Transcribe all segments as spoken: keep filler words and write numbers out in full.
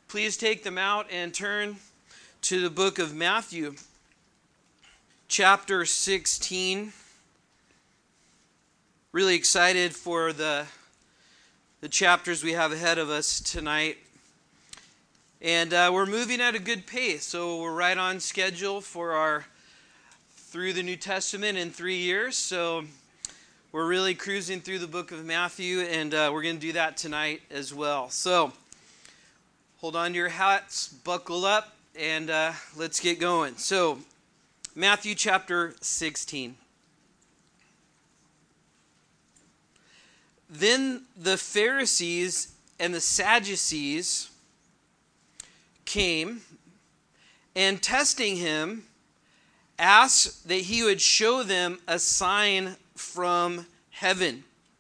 Please take them out and turn to the book of Matthew, chapter sixteen. Really excited for the, the chapters we have ahead of us tonight. And uh, we're moving at a good pace, so we're right on schedule for our through the New Testament in three years. So we're really cruising through the book of Matthew, and uh, we're going to do that tonight as well. So hold on to your hats, buckle up, and uh, let's get going. So Matthew chapter sixteen. Then the Pharisees and the Sadducees came, and testing him, asked that he would show them a sign from heaven.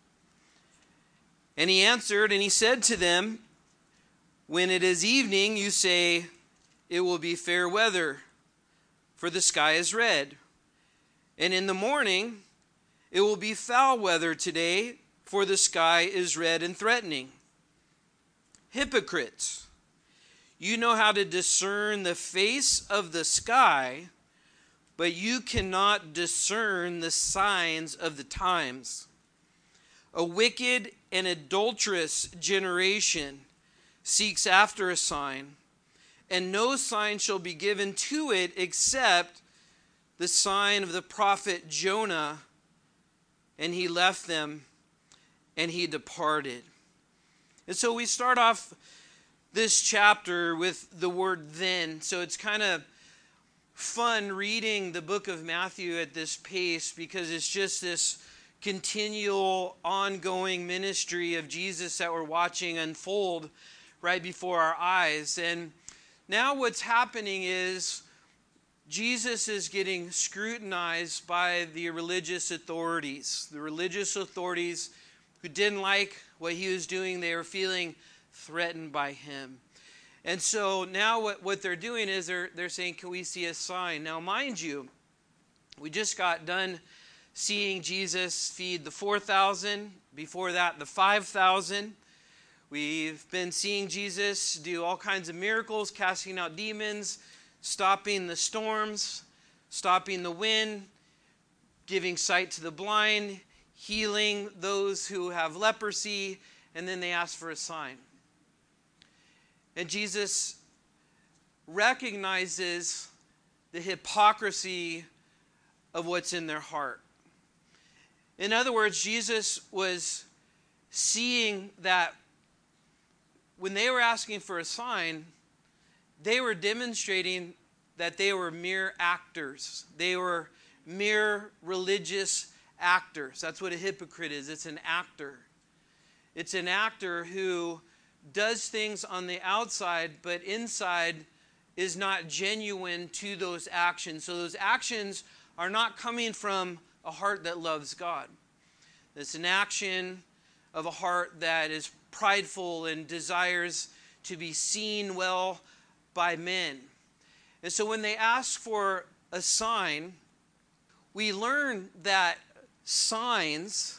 And he answered, and he said to them, "When it is evening, you say, 'It will be fair weather, for the sky is red.' And in the morning, 'It will be foul weather today, for the sky is red and threatening.' Hypocrites! You know how to discern the face of the sky, but you cannot discern the signs of the times. A wicked and adulterous generation seeks after a sign, and no sign shall be given to it except the sign of the prophet Jonah. And he left them, and he departed." And so we start off this chapter with the word "then." So it's kind of fun reading the book of Matthew at this pace, because it's just this continual, ongoing ministry of Jesus that we're watching unfold right before our eyes. And now what's happening is Jesus is getting scrutinized by the religious authorities. The religious authorities who didn't like what he was doing, they were feeling threatened by him. And so now what, what they're doing is they're, they're saying, "Can we see a sign?" Now, mind you, we just got done seeing Jesus feed the four thousand. Before that, the five thousand. We've been seeing Jesus do all kinds of miracles, casting out demons, stopping the storms, stopping the wind, giving sight to the blind, healing those who have leprosy, and then they ask for a sign. And Jesus recognizes the hypocrisy of what's in their heart. In other words, Jesus was seeing that when they were asking for a sign, they were demonstrating that they were mere actors. They were mere religious actors. That's what a hypocrite is. It's an actor. It's an actor who does things on the outside, but inside is not genuine to those actions. So those actions are not coming from a heart that loves God. It's an action of a heart that is prideful and desires to be seen well by men. And so when they ask for a sign, we learn that signs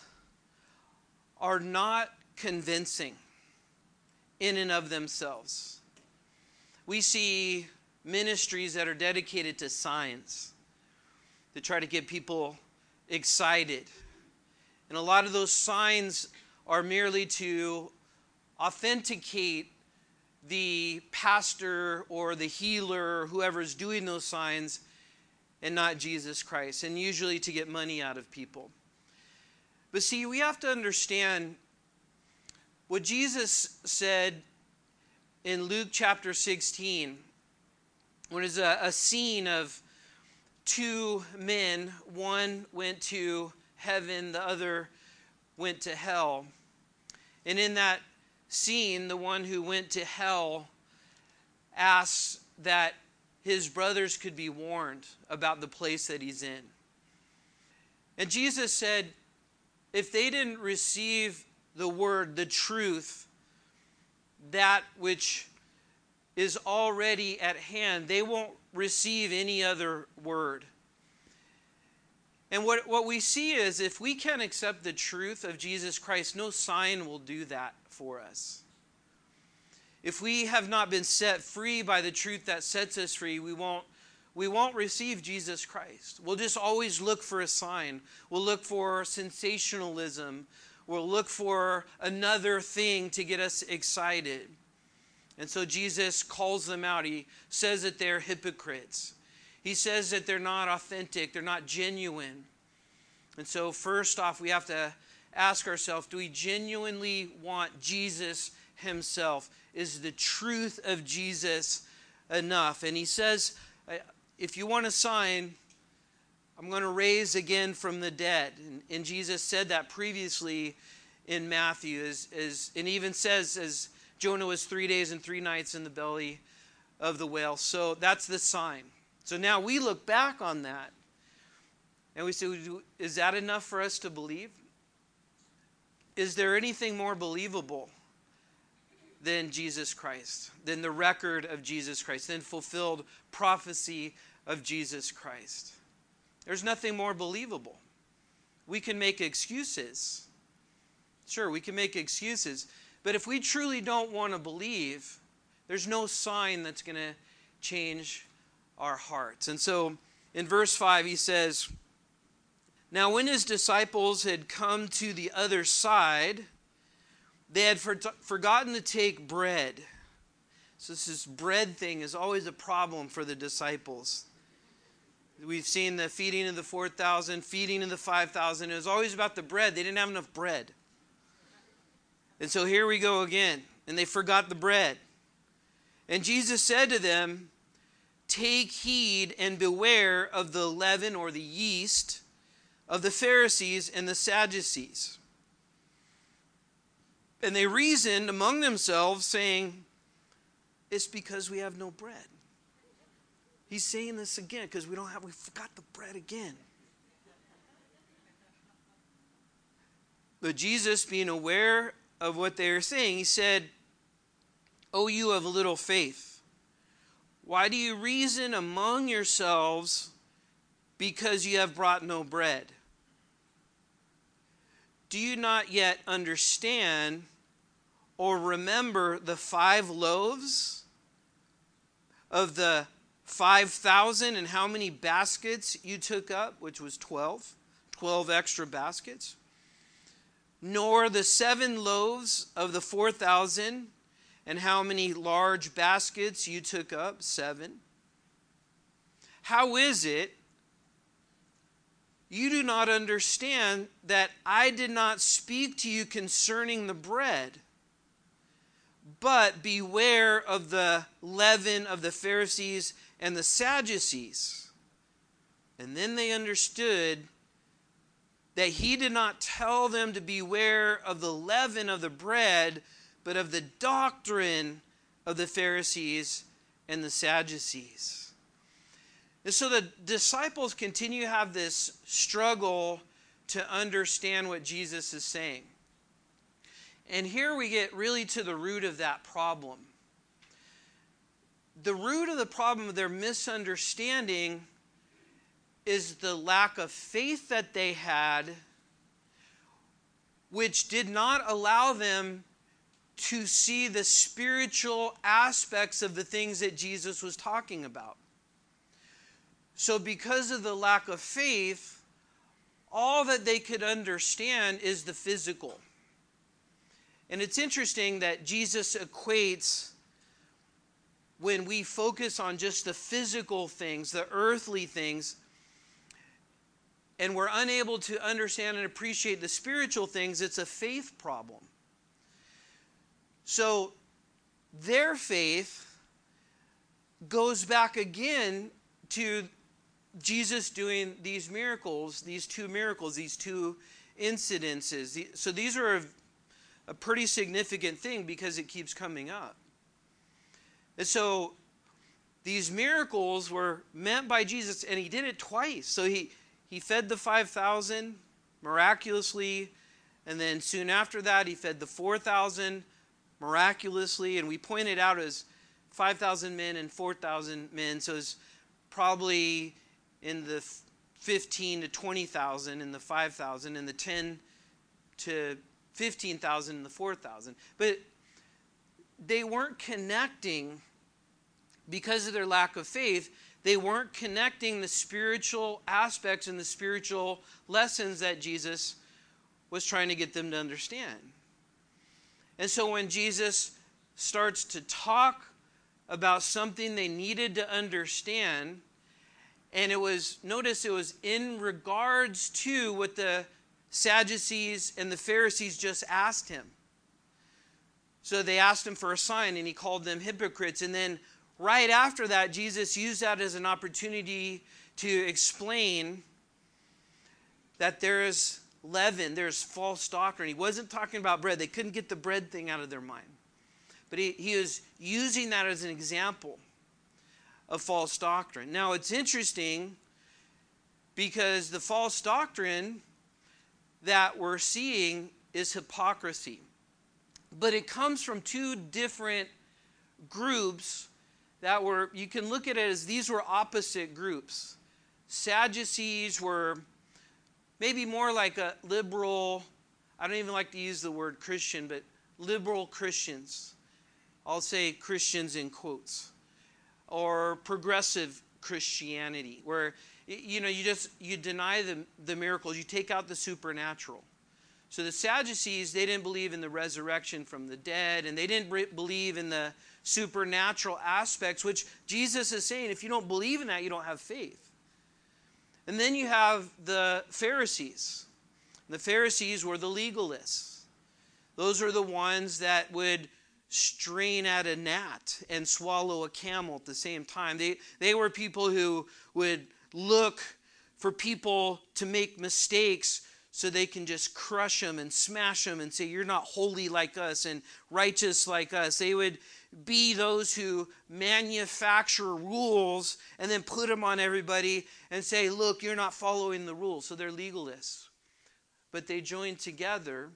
are not convincing in and of themselves. We see ministries that are dedicated to signs, to try to get people excited. And a lot of those signs are merely to authenticate the pastor or the healer or whoever is doing those signs, and not Jesus Christ, and usually to get money out of people. But see, we have to understand what Jesus said in Luke chapter sixteen, when there's a, a scene of two men. One went to heaven, the other went to hell. And in that scene, the one who went to hell asks that his brothers could be warned about the place that he's in. And Jesus said, if they didn't receive the word, the truth, that which is already at hand, they won't receive any other word. And what, what we see is, if we can't accept the truth of Jesus Christ, no sign will do that for us. if we have not been set free by the truth that sets us free, we won't we won't receive Jesus Christ. We'll just always look for a sign. We'll look for sensationalism. We'll look for another thing to get us excited. And so Jesus calls them out. He says that they're hypocrites. He says that they're not authentic. They're not genuine. And so first off, we have to ask ourselves, do we genuinely want Jesus himself? Is the truth of Jesus enough? And he says, if you want a sign, I'm going to raise again from the dead. And, and Jesus said that previously in Matthew. As, as, and even says, as Jonah was three days and three nights in the belly of the whale. So that's the sign. So now we look back on that. And we say, is that enough for us to believe? Is there anything more believable than Jesus Christ, than the record of Jesus Christ, than fulfilled prophecy of Jesus Christ? There's nothing more believable. We can make excuses. Sure, we can make excuses. But if we truly don't want to believe, there's no sign that's going to change our hearts. And so in verse five, he says, now when his disciples had come to the other side, they had for- forgotten to take bread. So this is bread thing is always a problem for the disciples. We've seen the feeding of the four thousand, feeding of the five thousand. It was always about the bread. They didn't have enough bread. And so here we go again. And they forgot the bread. And Jesus said to them, take heed and beware of the leaven or the yeast of the Pharisees and the Sadducees. And they reasoned among themselves, saying, it's because we have no bread. He's saying this again because we don't have, we forgot the bread again. But Jesus, being aware of what they were saying, he said, O you of little faith, why do you reason among yourselves because you have brought no bread? Do you not yet understand or remember the five loaves of the five thousand and how many baskets you took up, which was twelve, twelve extra baskets? Nor the seven loaves of the four thousand and how many large baskets you took up, seven? How is it you do not understand that I did not speak to you concerning the bread? But beware of the leaven of the Pharisees and the Sadducees. And then they understood that he did not tell them to beware of the leaven of the bread, but of the doctrine of the Pharisees and the Sadducees. And so the disciples continue to have this struggle to understand what Jesus is saying. And here we get really to the root of that problem. The root of the problem of their misunderstanding is the lack of faith that they had, which did not allow them to see the spiritual aspects of the things that Jesus was talking about. So because of the lack of faith, all that they could understand is the physical. And it's interesting that Jesus equates, when we focus on just the physical things, the earthly things, and we're unable to understand and appreciate the spiritual things, it's a faith problem. So their faith goes back again to Jesus doing these miracles, these two miracles, these two incidences. So these are a, a pretty significant thing because it keeps coming up. And so these miracles were meant by Jesus, and he did it twice. So he, he fed the five thousand miraculously, and then soon after that he fed the four thousand miraculously. And we pointed out as five thousand men and four thousand men, so it's probably in the fifteen to twenty thousand in the five thousand, and the ten to fifteen thousand in the four thousand. But they weren't connecting, because of their lack of faith, they weren't connecting the spiritual aspects and the spiritual lessons that Jesus was trying to get them to understand. And so when Jesus starts to talk about something they needed to understand, and it was, notice it was in regards to what the Sadducees and the Pharisees just asked him. So they asked him for a sign, and he called them hypocrites. And then right after that, Jesus used that as an opportunity to explain that there is leaven, there's false doctrine. He wasn't talking about bread. They couldn't get the bread thing out of their mind. But he, he was using that as an example of false doctrine. Now, it's interesting because the false doctrine that we're seeing is hypocrisy. But it comes from two different groups that were, you can look at it as these were opposite groups. Sadducees were maybe more like a liberal, I don't even like to use the word Christian, but liberal Christians. I'll say Christians in quotes. Or progressive Christianity, where you know you just you deny the, the miracles, you take out the supernatural. So the Sadducees, they didn't believe in the resurrection from the dead, and they didn't believe in the supernatural aspects, which Jesus is saying, if you don't believe in that, you don't have faith. And then you have the Pharisees. The Pharisees were the legalists. Those are the ones that would strain at a gnat and swallow a camel at the same time. They, they were people who would look for people to make mistakes so they can just crush them and smash them and say, you're not holy like us and righteous like us. They would be those who manufacture rules and then put them on everybody and say, look, you're not following the rules. So they're legalists. But they joined together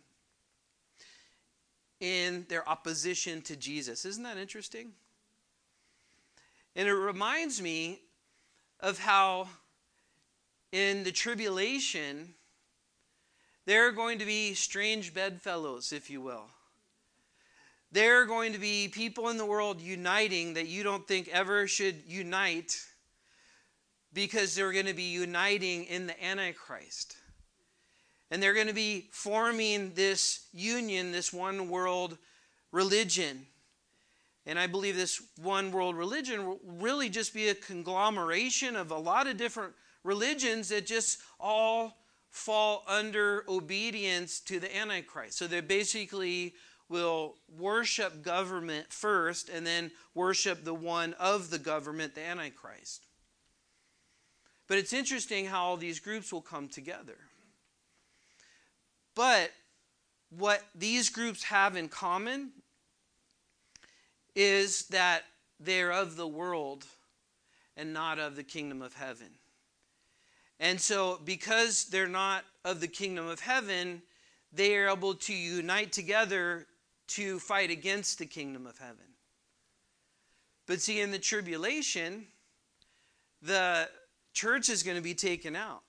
in their opposition to Jesus. Isn't that interesting? And it reminds me of how in the tribulation, there are going to be strange bedfellows, if you will. There are going to be people in the world uniting that you don't think ever should unite, because they're going to be uniting in the Antichrist. And they're going to be forming this union, this one world religion. And I believe this one world religion will really just be a conglomeration of a lot of different religions that just all fall under obedience to the Antichrist. So they basically will worship government first and then worship the one of the government, the Antichrist. But it's interesting how all these groups will come together. But what these groups have in common is that they're of the world and not of the kingdom of heaven. And so because they're not of the kingdom of heaven, they are able to unite together to fight against the kingdom of heaven. But see, in the tribulation, the church is going to be taken out.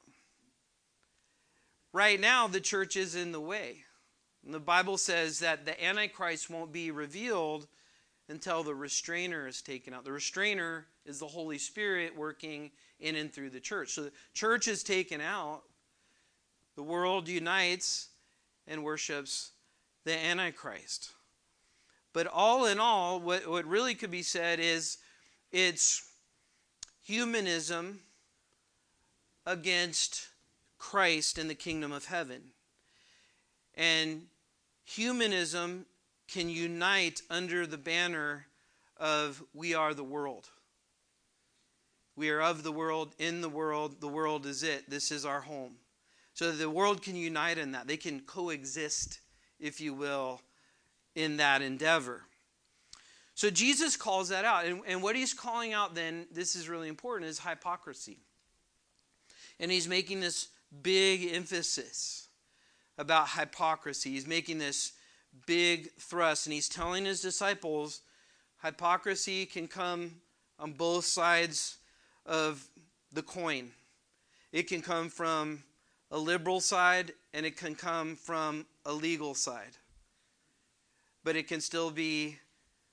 Right now, the church is in the way. And the Bible says that the Antichrist won't be revealed until the restrainer is taken out. The restrainer is the Holy Spirit working in and through the church. So the church is taken out. The world unites and worships the Antichrist. But all in all, what, what really could be said is it's humanism against Christ and the kingdom of heaven. And humanism can unite under the banner of we are the world. We are of the world, in the world, the world is it. This is our home. So the world can unite in that. They can coexist, if you will, in that endeavor. So Jesus calls that out. And, and what he's calling out then, this is really important, is hypocrisy. And he's making this big emphasis about hypocrisy. He's making this big thrust, and he's telling his disciples hypocrisy can come on both sides of the coin. It can come from a liberal side, and it can come from a legal side. But it can still be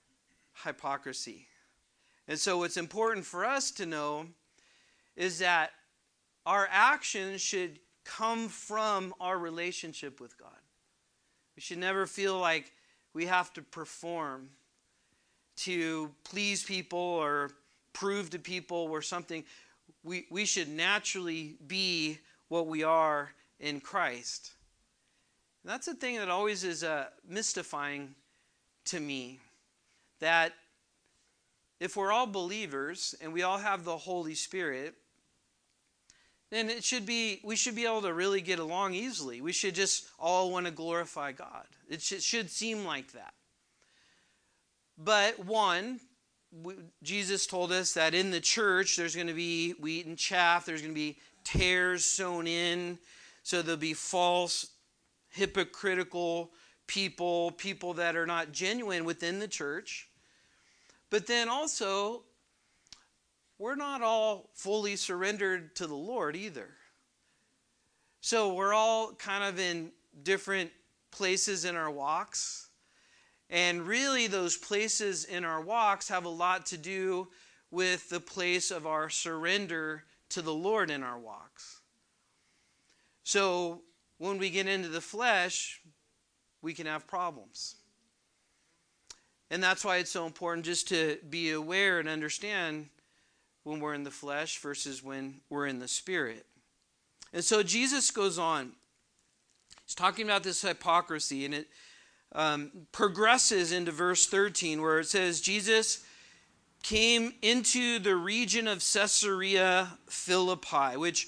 hypocrisy. And so what's important for us to know is that our actions should come from our relationship with God. We should never feel like we have to perform to please people or prove to people we're something. We, we should naturally be what we are in Christ. And that's the thing that always is uh, mystifying to me. That if we're all believers and we all have the Holy Spirit, then it should be we should be able to really get along easily. We should just all want to glorify God. It should, should seem like that. But one, we, Jesus told us that in the church there's going to be wheat and chaff. There's going to be tares sown in. So there'll be false, hypocritical people, people that are not genuine within the church. But then also, we're not all fully surrendered to the Lord either. So we're all kind of in different places in our walks. And really those places in our walks have a lot to do with the place of our surrender to the Lord in our walks. So when we get into the flesh, we can have problems. And that's why it's so important just to be aware and understand when we're in the flesh versus when we're in the Spirit. And so Jesus goes on. He's talking about this hypocrisy, and it um, progresses into verse thirteen, where it says, Jesus came into the region of Caesarea Philippi, which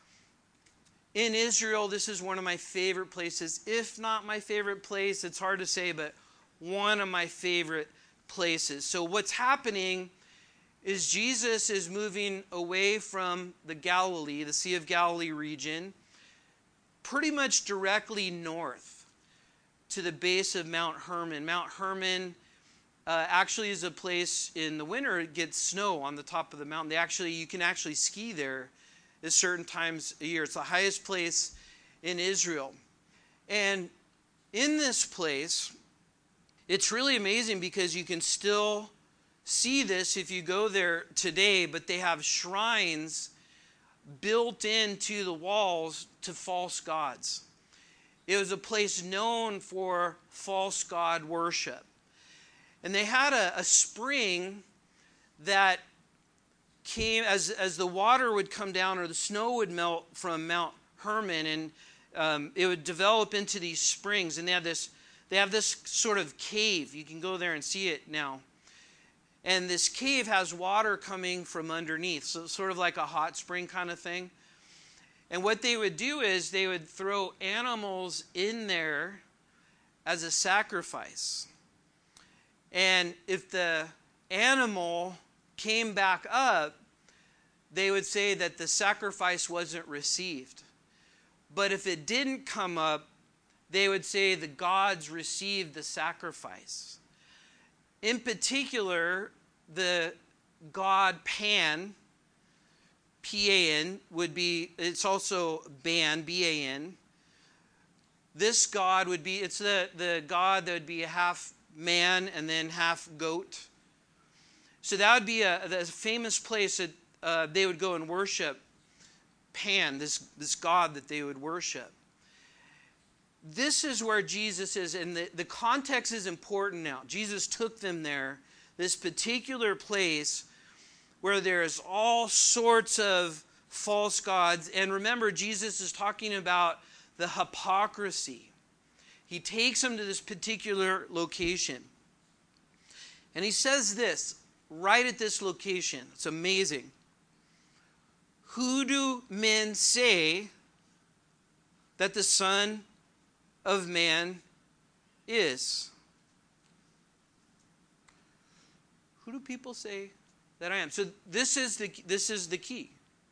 in Israel, this is one of my favorite places, if not my favorite place. It's hard to say, but one of my favorite places. So what's happening is Jesus is moving away from the Galilee, the Sea of Galilee region, pretty much directly north to the base of Mount Hermon. Mount Hermon uh, actually is a place in the winter it gets snow on the top of the mountain. They actually you can actually ski there at certain times a year. It's the highest place in Israel. And in this place, it's really amazing because you can still see this if you go there today, but they have shrines built into the walls to false gods. It was a place known for false god worship. And they had a, a spring that came as, as the water would come down or the snow would melt from Mount Hermon, and um, it would develop into these springs. And they have this They have this sort of cave. You can go there and see it now. And this cave has water coming from underneath. So it's sort of like a hot spring kind of thing. And what they would do is they would throw animals in there as a sacrifice. And if the animal came back up, they would say that the sacrifice wasn't received. But if it didn't come up, they would say the gods received the sacrifice. In particular, the god Pan, P A N, would be, it's also Ban, B A N. This god would be, it's the, the god that would be half man and then half goat. So that would be a, a famous place that uh, they would go and worship Pan, this, this god that they would worship. This is where Jesus is, and the, the context is important now. Jesus took them there, this particular place where there's all sorts of false gods. And remember, Jesus is talking about the hypocrisy. He takes them to this particular location. And he says this, right at this location. It's amazing. Who do men say that the Son of Man is? Who do people say that I am? So this is the this is the key.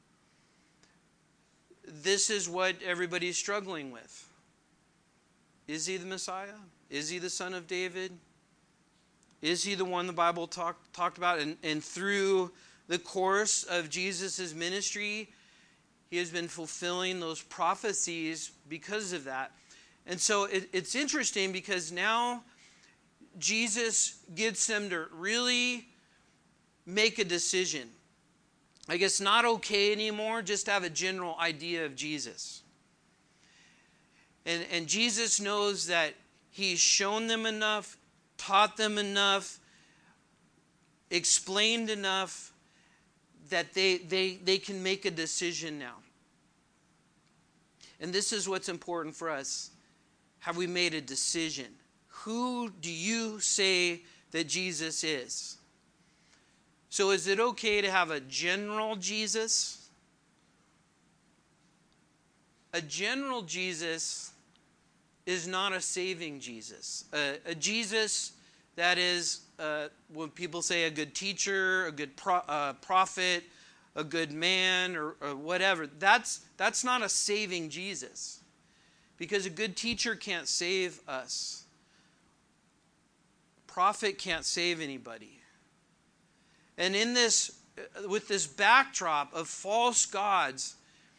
This is what everybody's struggling with. Is he the Messiah? Is he the Son of David? Is he the one the Bible talk, talked about? And, and through the course of Jesus' ministry, he has been fulfilling those prophecies because of that. And so it, it's interesting because now Jesus gets them to really make a decision. Like, it's not okay anymore just to have a general idea of Jesus. And, and Jesus knows that he's shown them enough, taught them enough, explained enough that they, they, they can make a decision now. And this is what's important for us. Have we made a decision? Who do you say that Jesus is? So is it okay to have a general Jesus? A general Jesus is not a saving Jesus. A, a Jesus that is, uh, when people say a good teacher, a good pro, uh, prophet, a good man, or, or whatever, that's, that's not a saving Jesus. Because a good teacher can't save us. Prophet can't save anybody. And in this, with this backdrop of false gods,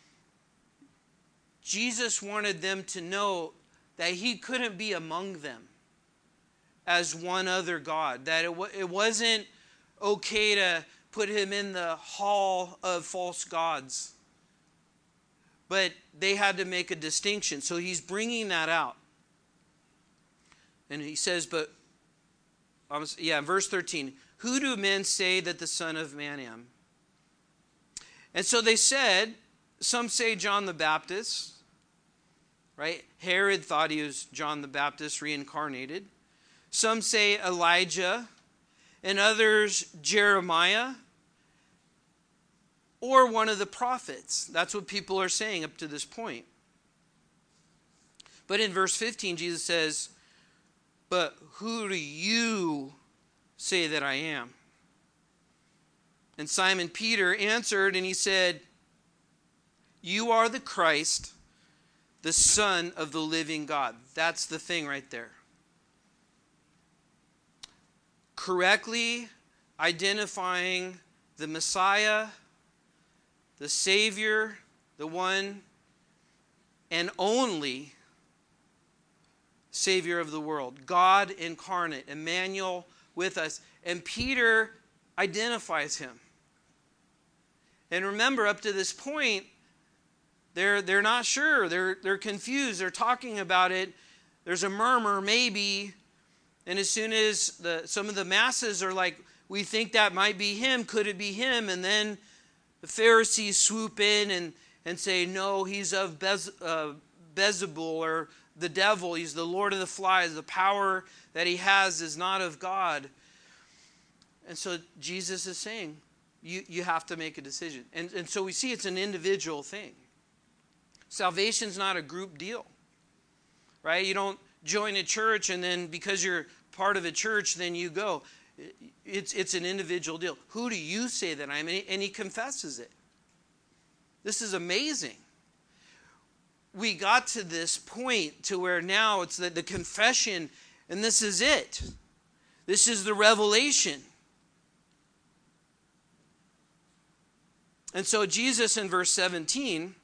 Jesus wanted them to know that he couldn't be among them as one other God. That it, it wasn't okay to put him in the hall of false gods. But they had to make a distinction. So he's bringing that out. And he says, but, yeah, verse thirteen, who do men say that the Son of Man am? And so they said, some say John the Baptist, right? Herod thought he was John the Baptist reincarnated. Some say Elijah, and others Jeremiah, or one of the prophets. That's what people are saying up to this point. But in verse fifteen, Jesus says, but who do you say that I am? And Simon Peter answered and he said, you are the Christ, the Son of the living God. That's the thing right there. Correctly identifying the Messiah, the Savior, the one and only Savior of the world. God incarnate, Emmanuel with us. And Peter identifies him. And remember, up to this point, they're, they're not sure. They're, they're confused. They're talking about it. There's a murmur, maybe. And as soon as the, some of the masses are like, we think that might be him. Could it be him? And then the Pharisees swoop in and, and say, no, he's of Bez, uh, Beelzebul, or the devil. He's the Lord of the Flies. The power that he has is not of God. And so Jesus is saying, you, you have to make a decision. And, and so we see it's an individual thing. Salvation's not a group deal, right? You don't join a church and then because you're part of a church, then you go. It's, it's an individual deal. Who do you say that I am? And he, and he confesses it. This is amazing. We got to this point to where now it's the, the confession, and this is it. This is the revelation. And so Jesus in verse seventeen,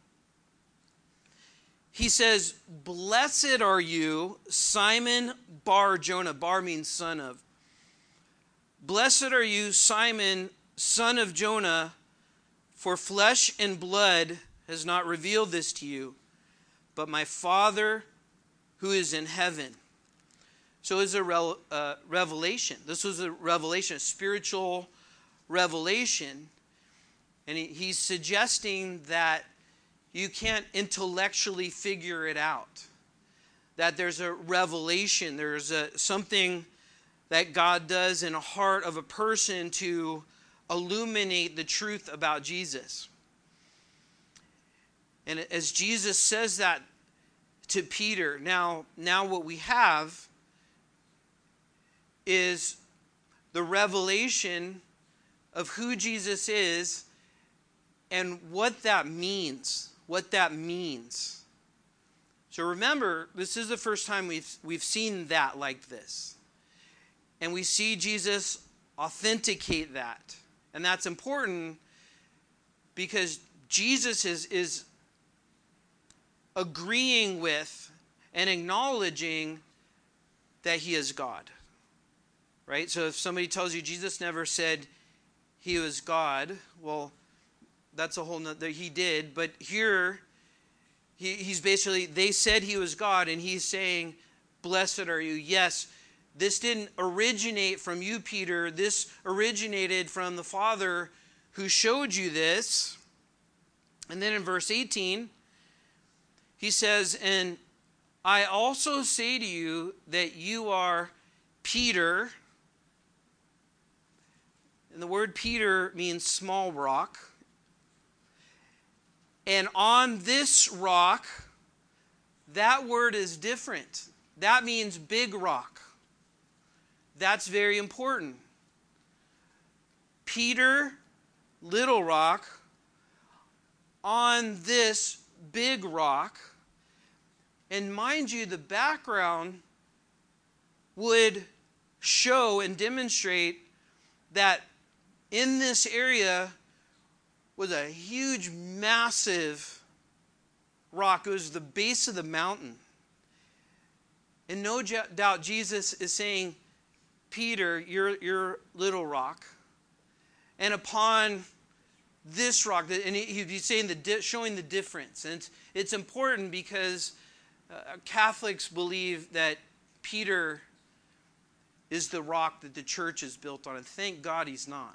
he says, blessed are you, Simon Bar Jonah. Bar means son of. Blessed are you, Simon, son of Jonah, for flesh and blood has not revealed this to you, but my Father who is in heaven. So it's a re- uh, revelation. This was a revelation, a spiritual revelation. And he, he's suggesting that you can't intellectually figure it out. That there's a revelation. There's a, something that God does in the heart of a person to illuminate the truth about Jesus. And as Jesus says that to Peter, now, now what we have is the revelation of who Jesus is and what that means. What that means. So remember, this is the first time we've, we've seen that like this. And we see Jesus authenticate that. And that's important because Jesus is, is agreeing with and acknowledging that he is God. right? So if somebody tells you Jesus never said he was God, well, that's a whole nother, he did. But here, he, he's basically, they said he was God, and he's saying, blessed are you. Yes, this didn't originate from you, Peter. This originated from the Father who showed you this. And then in verse eighteen, he says, and I also say to you that you are Peter. And the word Peter means small rock. And on this rock, that word is different. That means big rock. That's very important. Peter, little rock, on this big rock. And mind you, the background would show and demonstrate that in this area was a huge, massive rock. It was the base of the mountain. And no doubt Jesus is saying, Peter, you're, you're little rock. And upon this rock, and he, he's saying the, showing the difference. And it's, it's important because uh, Catholics believe that Peter is the rock that the church is built on. And thank God he's not.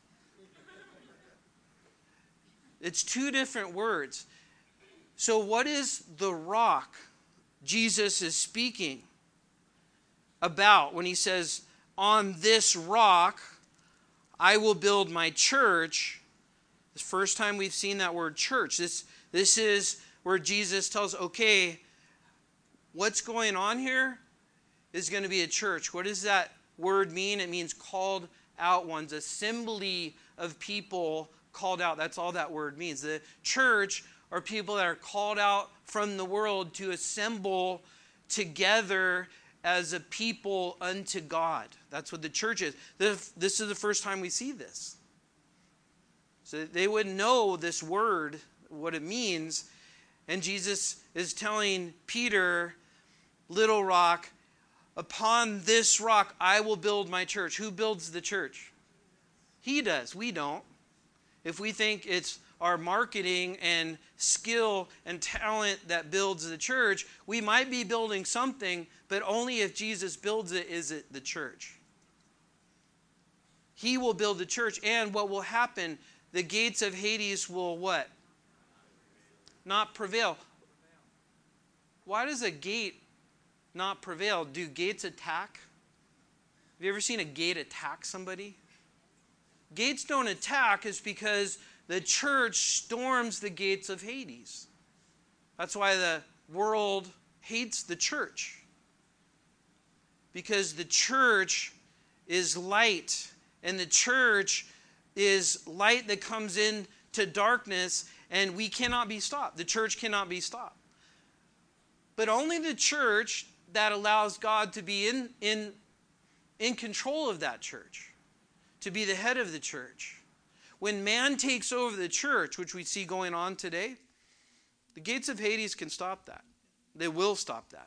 It's two different words. So what is the rock Jesus is speaking about when he says, on this rock I will build my church? It's the first time we've seen that word church. This, this is where Jesus tells, okay, what's going on here is going to be a church. What does that word mean? It means called out ones, assembly of people called out. That's all that word means. The church are people that are called out from the world to assemble together as a people unto God. That's what the church is. This is the first time we see this. So they would know this word, what it means. And Jesus is telling Peter, little rock, upon this rock I will build my church. Who builds the church? He does. We don't. If we think it's our marketing and skill and talent that builds the church, we might be building something, but only if Jesus builds it is it the church. He will build the church, and what will happen? The gates of Hades will what? Not prevail. Why does a gate not prevail? Do gates attack? Have you ever seen a gate attack somebody? Gates don't attack is because the church storms the gates of Hades. That's why the world hates the church. Because the church is light, and the church is light that comes into darkness, and we cannot be stopped. The church cannot be stopped. But only the church that allows God to be in, in, in control of that church, to be the head of the church. When man takes over the church, which we see going on today, the gates of Hades can stop that. They will stop that.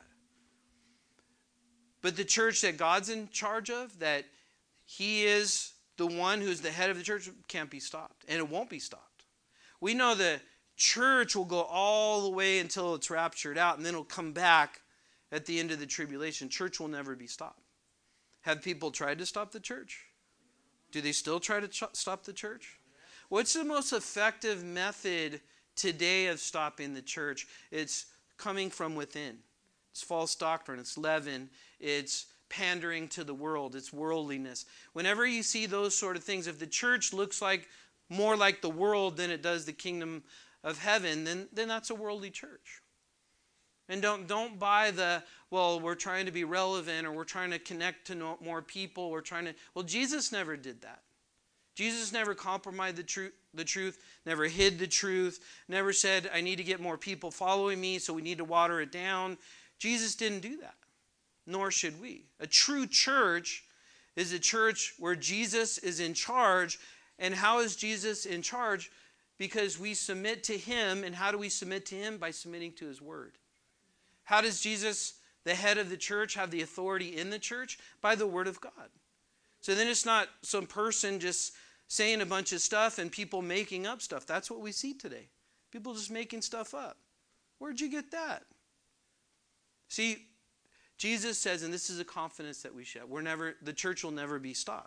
But the church that God's in charge of, that he is the one who's the head of the church, can't be stopped. And it won't be stopped. We know the church will go all the way until it's raptured out, and then it'll come back at the end of the tribulation. Church will never be stopped. Have people tried to stop the church? Do they still try to ch- stop the church? What's the most effective method today of stopping the church? It's coming from within. It's false doctrine. It's leaven. It's pandering to the world. It's worldliness. Whenever you see those sort of things, if the church looks like more like the world than it does the kingdom of heaven, then, then that's a worldly church. And don't, don't buy the, well, we're trying to be relevant, or we're trying to connect to no, more people. We're trying to, well, Jesus never did that. Jesus never compromised the, tru- the truth, never hid the truth, never said, I need to get more people following me, so we need to water it down. Jesus didn't do that, nor should we. A true church is a church where Jesus is in charge. And how is Jesus in charge? Because we submit to him. And how do we submit to him? By submitting to his word. How does Jesus, the head of the church, have the authority in the church? By the word of God. So then it's not some person just saying a bunch of stuff and people making up stuff. That's what we see today. People just making stuff up. Where'd you get that? See, Jesus says, and this is a confidence that we should have, we're never, the church will never be stopped.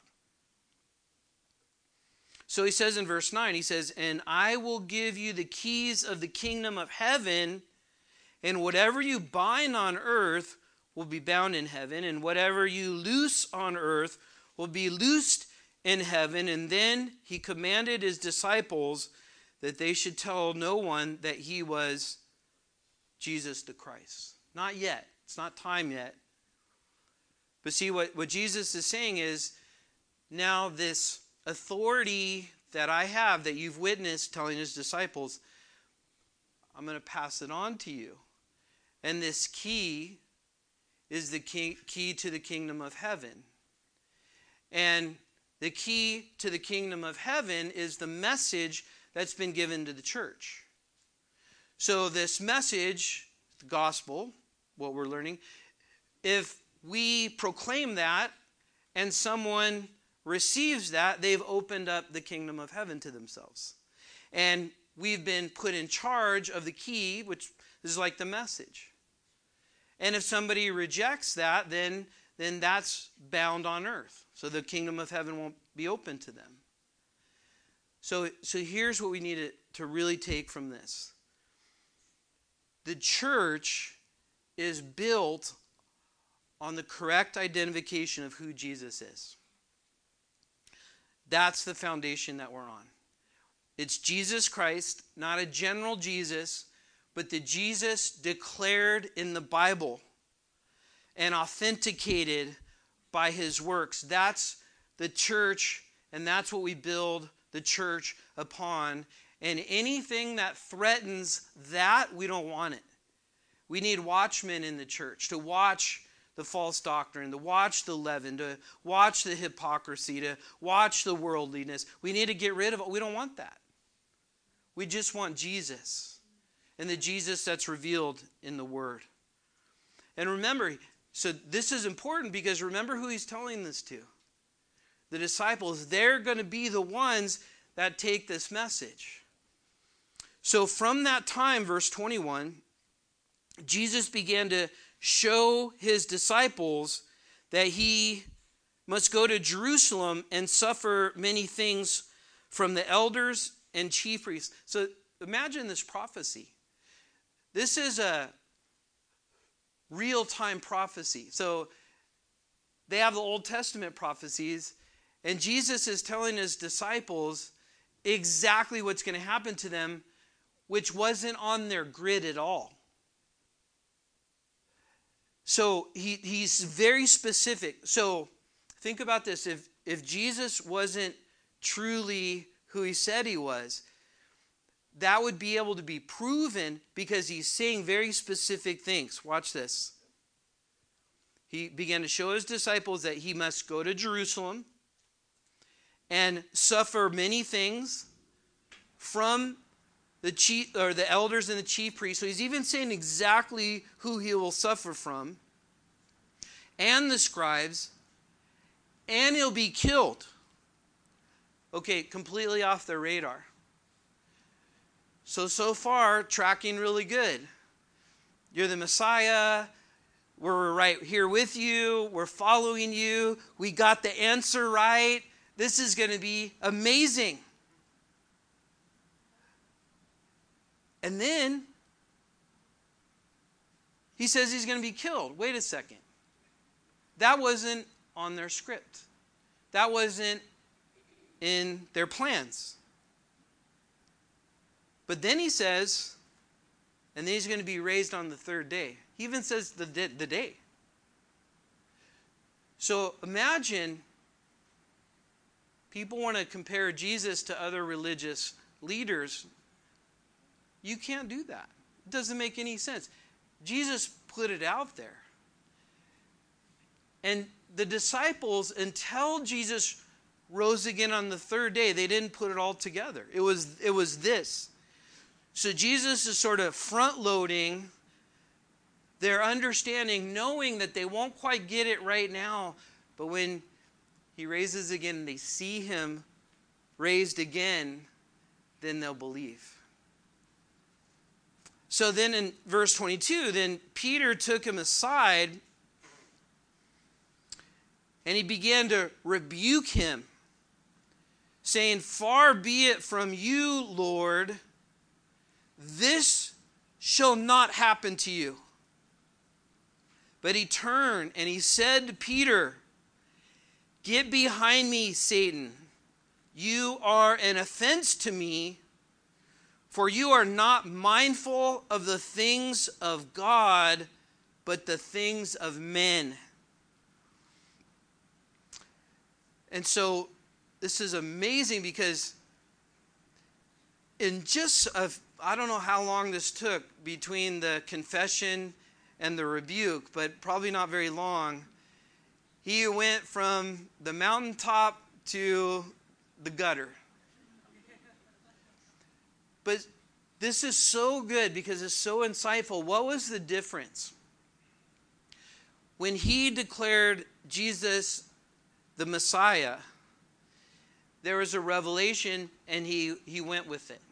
So he says in verse nine, he says, and I will give you the keys of the kingdom of heaven, and whatever you bind on earth will be bound in heaven, and whatever you loose on earth will be loosed in heaven. And then he commanded his disciples that they should tell no one that he was Jesus the Christ. Not yet. It's not time yet. But see, what, what Jesus is saying is, now this authority that I have, that you've witnessed telling his disciples, I'm going to pass it on to you. And this key is the key, key to the kingdom of heaven. And the key to the kingdom of heaven is the message that's been given to the church. So this message, the gospel, what we're learning, if we proclaim that and someone receives that, they've opened up the kingdom of heaven to themselves. And we've been put in charge of the key, which is like the message. And if somebody rejects that, then, then that's bound on earth. So the kingdom of heaven won't be open to them. So, so here's what we need to, to really take from this. The church is built on the correct identification of who Jesus is. That's the foundation that we're on. It's Jesus Christ, not a general Jesus, but the Jesus declared in the Bible and authenticated by his works. That's the church, and that's what we build the church upon. And anything that threatens that, we don't want it. We need watchmen in the church to watch the false doctrine, to watch the leaven, to watch the hypocrisy, to watch the worldliness. We need to get rid of it. We don't want that. We just want Jesus, and the Jesus that's revealed in the Word. And remember, so this is important because remember who he's telling this to. The disciples, they're going to be the ones that take this message. So from that time, verse twenty-one, Jesus began to show his disciples that he must go to Jerusalem and suffer many things from the elders and chief priests. So imagine this prophecy. This is a real-time prophecy. So they have the Old Testament prophecies, and Jesus is telling his disciples exactly what's going to happen to them, which wasn't on their grid at all. So he, he's very specific. So think about this. If, if Jesus wasn't truly who he said he was, that would be able to be proven because he's saying very specific things. Watch this. He began to show his disciples that he must go to Jerusalem and suffer many things from the chief or the elders and the chief priests. So he's even saying exactly who he will suffer from, and the scribes, and he'll be killed. Okay, completely off their radar. So, so far, tracking really good. You're the Messiah. We're right here with you. We're following you. We got the answer right. This is going to be amazing. And then he says he's going to be killed. Wait a second. That wasn't on their script. That wasn't in their plans. But then he says, and then he's going to be raised on the third day. He even says the, the day. So imagine people want to compare Jesus to other religious leaders. You can't do that. It doesn't make any sense. Jesus put it out there. And the disciples, until Jesus rose again on the third day, they didn't put it all together. It was, it was this. So Jesus is sort of front-loading their understanding, knowing that they won't quite get it right now. But when he raises again, and they see him raised again, then they'll believe. So then in verse twenty-two, then Peter took him aside and he began to rebuke him, saying, "Far be it from you, Lord, this shall not happen to you." But he turned and he said to Peter, "Get behind me, Satan. You are an offense to me, for you are not mindful of the things of God, but the things of men." And so this is amazing because in just a, I don't know how long this took between the confession and the rebuke, but probably not very long. He went from the mountaintop to the gutter. But this is so good because it's so insightful. What was the difference? When he declared Jesus the Messiah, there was a revelation and he, he went with it.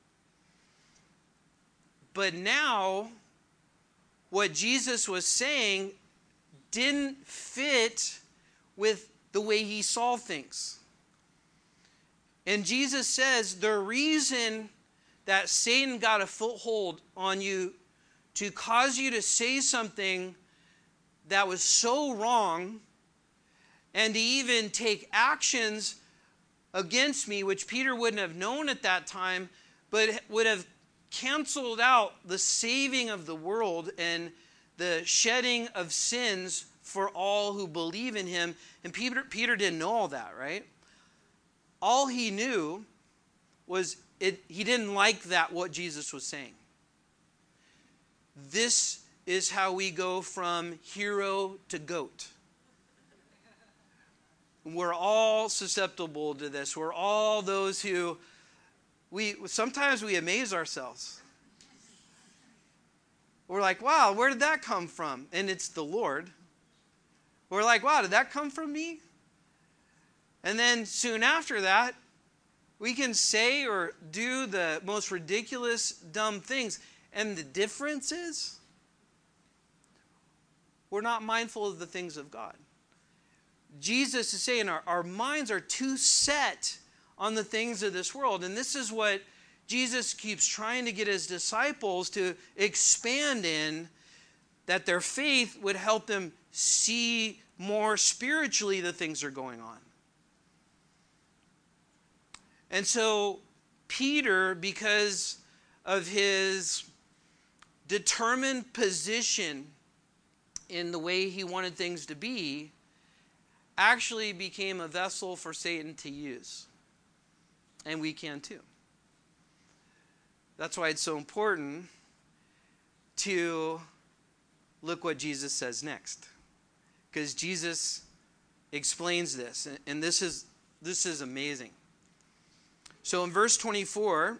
But now, what Jesus was saying didn't fit with the way he saw things. And Jesus says the reason that Satan got a foothold on you to cause you to say something that was so wrong and to even take actions against me, which Peter wouldn't have known at that time, but would have canceled out the saving of the world and the shedding of sins for all who believe in him. And Peter, Peter didn't know all that, right? All he knew was it, he didn't like that, what Jesus was saying. This is how we go from hero to goat. We're all susceptible to this. We're all those who, we sometimes we amaze ourselves. We're like, wow, where did that come from? And it's the Lord. We're like, wow, did that come from me? And then soon after that, we can say or do the most ridiculous, dumb things. And the difference is, we're not mindful of the things of God. Jesus is saying our, our minds are too set on the things of this world. And this is what Jesus keeps trying to get his disciples to expand in, that their faith would help them see more spiritually the things that are going on. And so Peter, because of his determined position in the way he wanted things to be, actually became a vessel for Satan to use. And we can too. That's why it's so important to look what Jesus says next. Because Jesus explains this. And this is, this is amazing. So in verse twenty-four,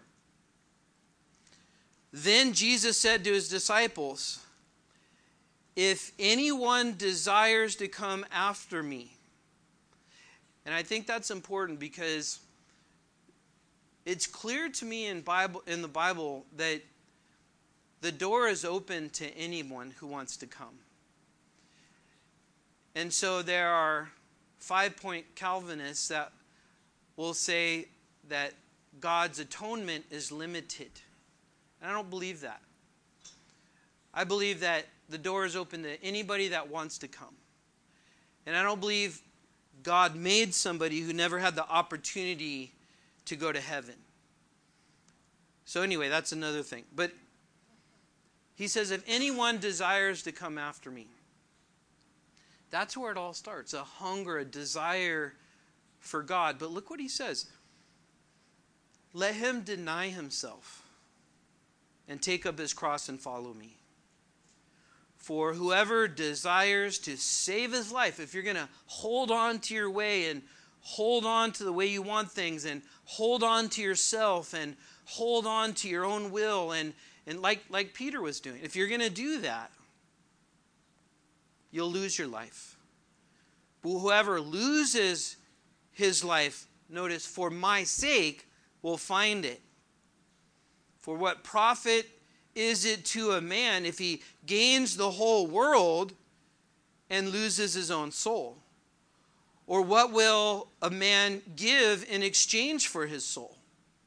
then Jesus said to his disciples, "If anyone desires to come after me." And I think that's important because it's clear to me in Bible in the Bible that the door is open to anyone who wants to come. And so there are five-point Calvinists that will say that God's atonement is limited. And I don't believe that. I believe that the door is open to anybody that wants to come. And I don't believe God made somebody who never had the opportunity to go to heaven. So anyway, that's another thing. But he says, if anyone desires to come after me, that's where it all starts. A hunger, a desire for God. But look what he says. Let him deny himself and take up his cross and follow me. For whoever desires to save his life, if you're going to hold on to your way and hold on to the way you want things and hold on to yourself and hold on to your own will and, and like, like Peter was doing, if you're going to do that, you'll lose your life. whoever loses his life, notice, for my sake, will find it. For what profit is it to a man if he gains the whole world and loses his own soul? Or what will a man give in exchange for his soul?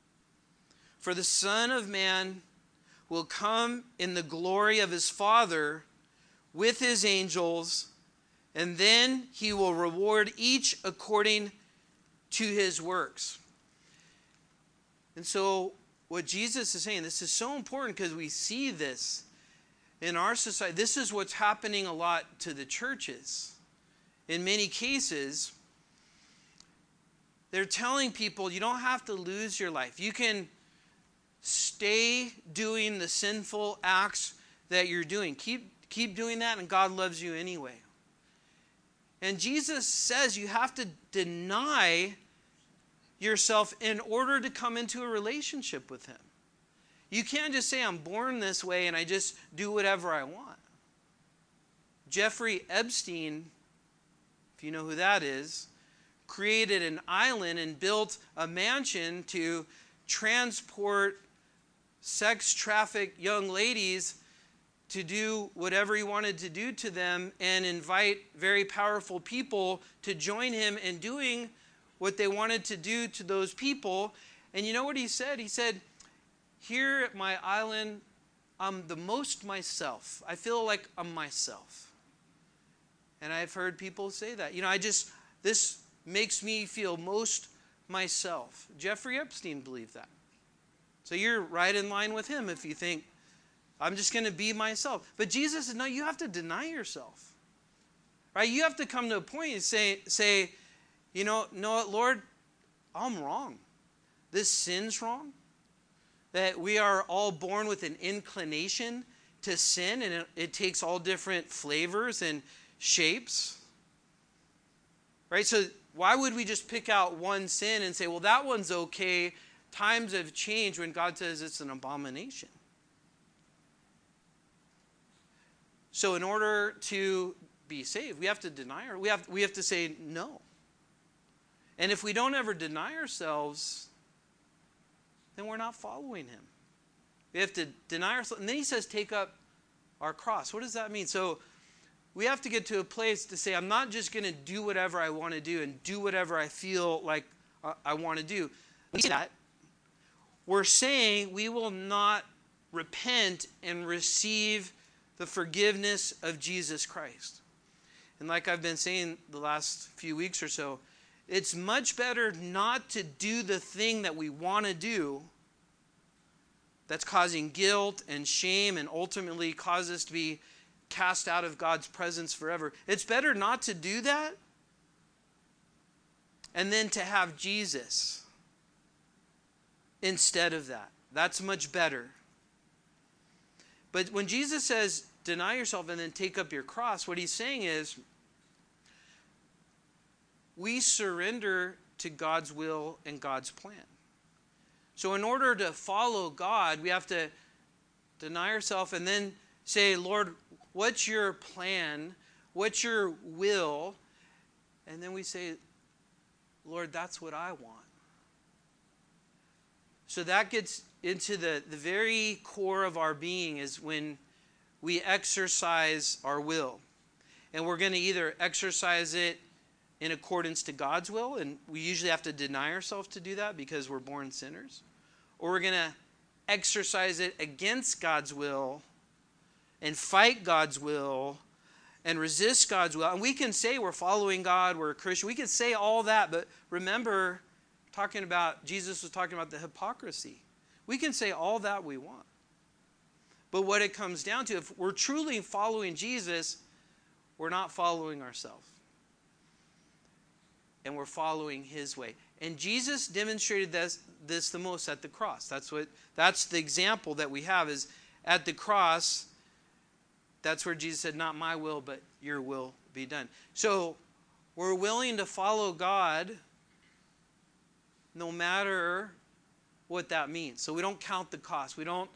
For the Son of Man will come in the glory of his Father with his angels, and then he will reward each according to his works. And so what Jesus is saying, this is so important because we see this in our society. This is what's happening a lot to the churches. In many cases, they're telling people you don't have to lose your life. You can stay doing the sinful acts that you're doing. Keep, keep doing that, and God loves you anyway. And Jesus says you have to deny yourself in order to come into a relationship with him. You can't just say, I'm born this way and I just do whatever I want. Jeffrey Epstein, if you know who that is, created an island and built a mansion to transport sex trafficked young ladies to do whatever he wanted to do to them and invite very powerful people to join him in doing what they wanted to do to those people. And you know what he said? He said, here at my island, I'm the most myself. I feel like I'm myself. And I've heard people say that. You know, I just, this makes me feel most myself. Jeffrey Epstein believed that. So you're right in line with him if you think, I'm just going to be myself. But Jesus said, no, you have to deny yourself. Right? You have to come to a point and say, say, you know, know what, Lord, I'm wrong. This sin's wrong. That we are all born with an inclination to sin, and it, it takes all different flavors and shapes. Right? So why would we just pick out one sin and say, well, that one's okay. Times have changed when God says it's an abomination. So in order to be saved, we have to deny her. We have, we have to say no. And if we don't ever deny ourselves, then we're not following him. We have to deny ourselves. And then he says, take up our cross. What does that mean? So we have to get to a place to say, I'm not just going to do whatever I want to do and do whatever I feel like I want to do. That we're saying we will not repent and receive the forgiveness of Jesus Christ. And like I've been saying the last few weeks or so, it's much better not to do the thing that we want to do that's causing guilt and shame and ultimately cause us to be cast out of God's presence forever. It's better not to do that and then to have Jesus instead of that. That's much better. But when Jesus says, deny yourself and then take up your cross, what he's saying is, we surrender to God's will and God's plan. So in order to follow God, we have to deny ourselves and then say, Lord, what's your plan? What's your will? And then we say, Lord, that's what I want. So that gets into the, the very core of our being is when we exercise our will. And we're going to either exercise it in accordance to God's will, and we usually have to deny ourselves to do that because we're born sinners. Or we're going to exercise it against God's will and fight God's will and resist God's will. And we can say we're following God, we're a Christian. We can say all that, but remember, talking about, Jesus was talking about the hypocrisy. We can say all that we want. But what it comes down to, if we're truly following Jesus, we're not following ourselves. And we're following his way. And Jesus demonstrated this, this the most at the cross. That's what that's the example that we have is at the cross. That's where Jesus said, not my will, but your will be done. So we're willing to follow God no matter what that means. So we don't count the cost. We don't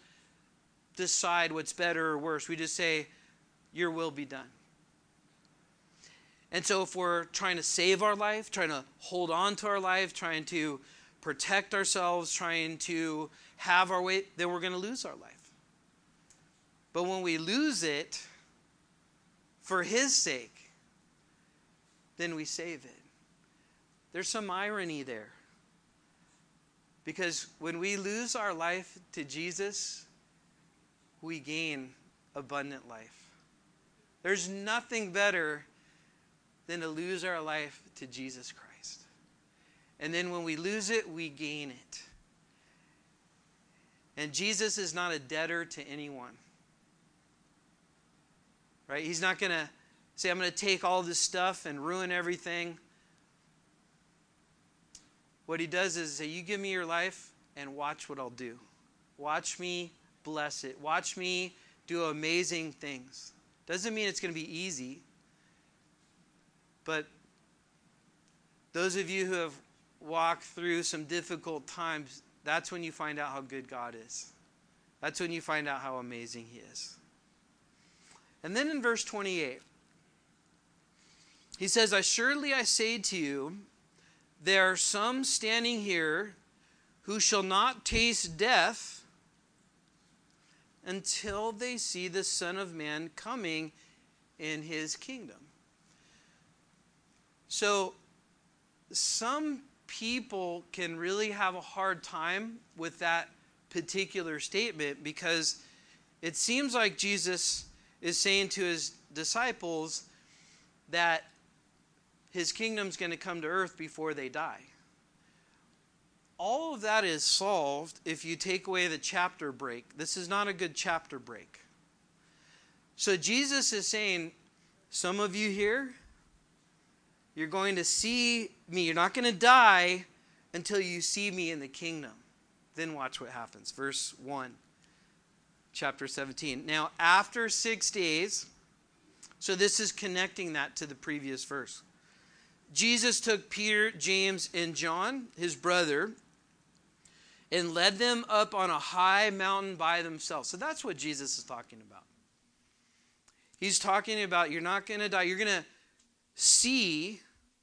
decide what's better or worse. We just say, your will be done. And so if we're trying to save our life, trying to hold on to our life, trying to protect ourselves, trying to have our way, then we're going to lose our life. But when we lose it for his sake, then we save it. There's some irony there. Because when we lose our life to Jesus, we gain abundant life. There's nothing better than to lose our life to Jesus Christ. And then when we lose it, we gain it. And Jesus is not a debtor to anyone. Right? He's not going to say, I'm going to take all this stuff and ruin everything. What he does is say, you give me your life and watch what I'll do. Watch me bless it. Watch me do amazing things. Doesn't mean it's going to be easy. But those of you who have walked through some difficult times, that's when you find out how good God is. That's when you find out how amazing he is. And then in verse twenty-eight, he says, Assuredly I say to you, there are some standing here who shall not taste death until they see the Son of Man coming in his kingdom. So some people can really have a hard time with that particular statement, because it seems like Jesus is saying to his disciples that his kingdom's going to come to earth before they die. All of that is solved if you take away the chapter break. This is not a good chapter break. So Jesus is saying, some of you here, you're going to see me. You're not going to die until you see me in the kingdom. Then watch what happens. Verse one, chapter seventeen. Now, after six days, so this is connecting that to the previous verse. Jesus took Peter, James, and John, his brother, and led them up on a high mountain by themselves. So that's what Jesus is talking about. He's talking about you're not going to die. You're going to see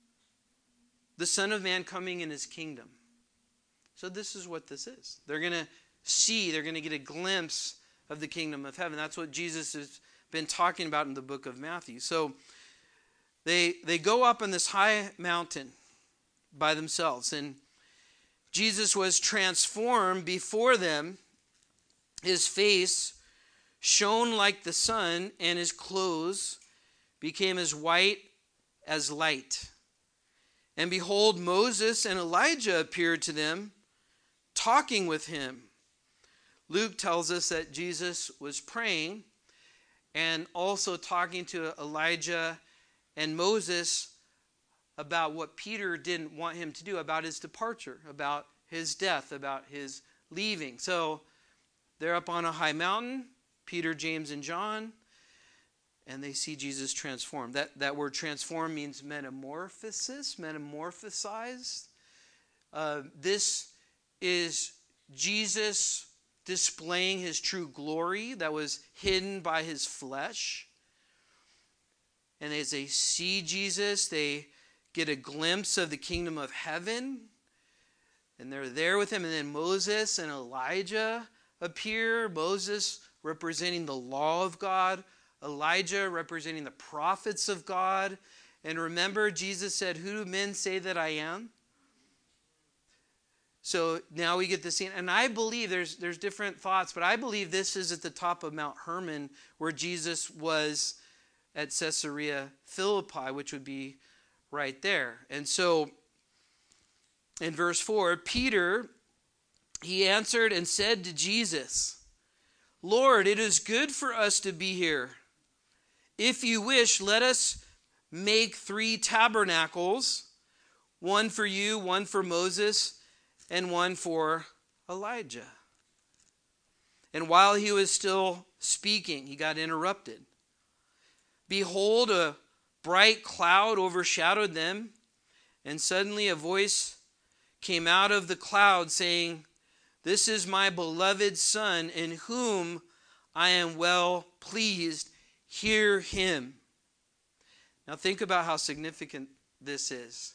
the Son of Man coming in his kingdom. So this is what this is. They're going to see, they're going to get a glimpse of the kingdom of heaven. That's what Jesus has been talking about in the book of Matthew. So they they go up on this high mountain by themselves, and Jesus was transformed before them. His face shone like the sun, and his clothes became as white as light. And behold, Moses and Elijah appeared to them, talking with him. Luke tells us that Jesus was praying and also talking to Elijah and Moses about what Peter didn't want him to do, about his departure, about his death, about his leaving. So they're up on a high mountain, Peter, James, and John, and they see Jesus transformed. That, that word transform means metamorphosis, metamorphosized. Uh, this is Jesus displaying his true glory that was hidden by his flesh. And as they see Jesus, they get a glimpse of the kingdom of heaven. And they're there with him. And then Moses and Elijah appear. Moses representing the law of God. Elijah representing the prophets of God. And remember, Jesus said, who do men say that I am? So now we get the scene. And I believe, there's, there's different thoughts, but I believe this is at the top of Mount Hermon where Jesus was at Caesarea Philippi, which would be right there. And so in verse four, Peter, he answered and said to Jesus, Lord, it is good for us to be here. If you wish, let us make three tabernacles, one for you, one for Moses, and one for Elijah. And while he was still speaking, he got interrupted. Behold, a bright cloud overshadowed them, and suddenly a voice came out of the cloud saying, This is my beloved Son, in whom I am well pleased. Hear him. Now think about how significant this is.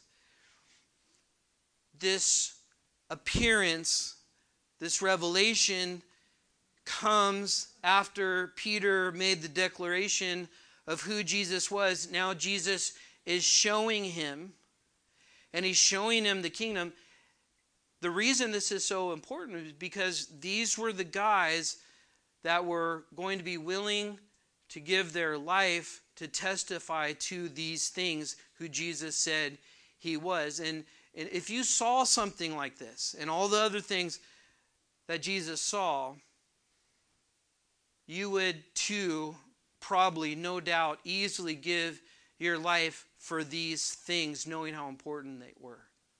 This appearance, this revelation comes after Peter made the declaration of who Jesus was. Now Jesus is showing him, and he's showing him the kingdom. The reason this is so important is because these were the guys that were going to be willing to give their life to testify to these things who Jesus said he was. And, and if you saw something like this and all the other things that Jesus saw, you would too probably, no doubt, easily give your life for these things, knowing how important they were.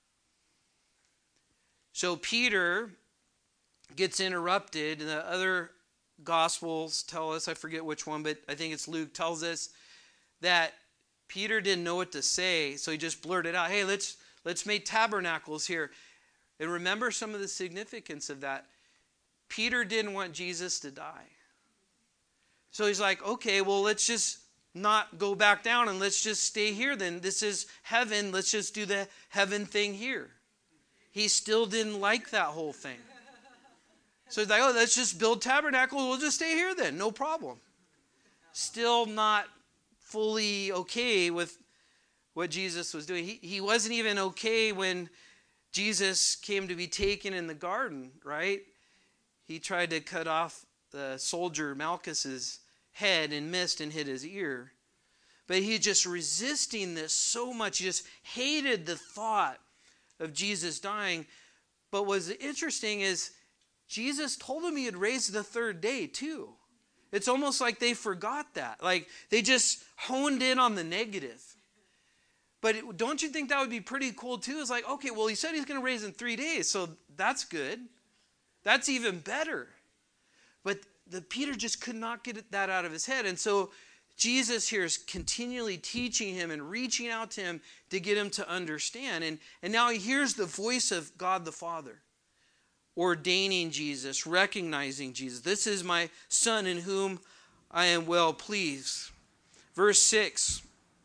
So Peter gets interrupted, and the other Gospels tell us, I forget which one, but I think it's Luke, tells us that Peter didn't know what to say, so he just blurted out, hey, let's let's make tabernacles here. And remember some of the significance of that. Peter didn't want Jesus to die. So he's like, okay, well, let's just not go back down and let's just stay here then. This is heaven. Let's just do the heaven thing here. He still didn't like that whole thing. So he's like, oh, let's just build tabernacles. We'll just stay here then. No problem. Still not fully okay with what Jesus was doing. He, he wasn't even okay when Jesus came to be taken in the garden, right? He tried to cut off the soldier Malchus's head and missed and hit his ear. But he just resisting this so much. He just hated the thought of Jesus dying. But what's interesting is Jesus told him he had raised the third day too. It's almost like they forgot that. Like they just honed in on the negative. But it, don't you think that would be pretty cool too? It's like, okay, well, he said he's going to raise in three days. So that's good. That's even better. But the Peter just could not get that out of his head. And so Jesus here is continually teaching him and reaching out to him to get him to understand. And, and now he hears the voice of God the Father ordaining Jesus, recognizing Jesus. This is my son in whom I am well pleased. Verse six.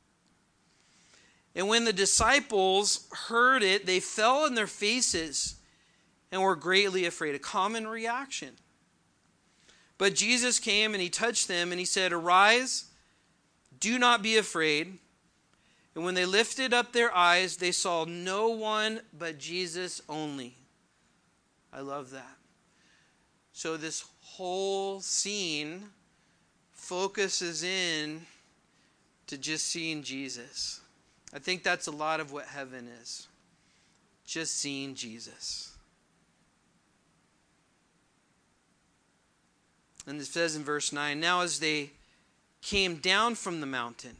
And when the disciples heard it, they fell on their faces and were greatly afraid. A common reaction. But Jesus came and he touched them and he said, arise, do not be afraid. And when they lifted up their eyes, they saw no one but Jesus only. I love that. So this whole scene focuses in to just seeing Jesus. I think that's a lot of what heaven is. Just seeing Jesus. And it says in verse nine, now as they came down from the mountain,